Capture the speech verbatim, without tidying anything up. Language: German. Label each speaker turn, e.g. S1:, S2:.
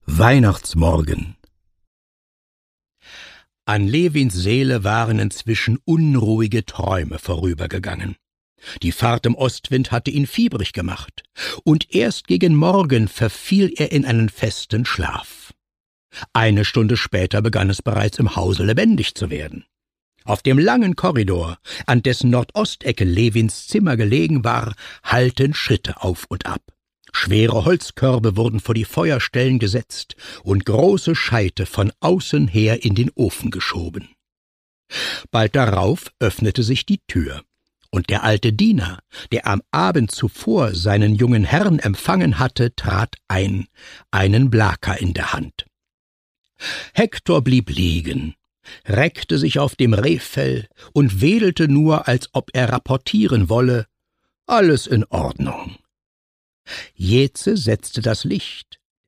S1: Weihnachtsmorgen. An Lewins Seele waren inzwischen unruhige Träume vorübergegangen. Die Fahrt im Ostwind hatte ihn fiebrig gemacht, und erst gegen Morgen verfiel er in einen festen Schlaf. Eine Stunde später begann es bereits im Hause lebendig zu werden. Auf dem langen Korridor, an dessen Nordostecke Lewins Zimmer gelegen war, hallten Schritte auf und ab. Schwere Holzkörbe wurden vor die Feuerstellen gesetzt und große Scheite von außen her in den Ofen geschoben. Bald darauf öffnete sich die Tür, und der alte Diener, der am Abend zuvor seinen jungen Herrn empfangen hatte, trat ein, einen Blaker in der Hand. Hektor blieb liegen, reckte sich auf dem Rehfell und wedelte nur, als ob er rapportieren wolle: »Alles in Ordnung.« Jeze setzte das Licht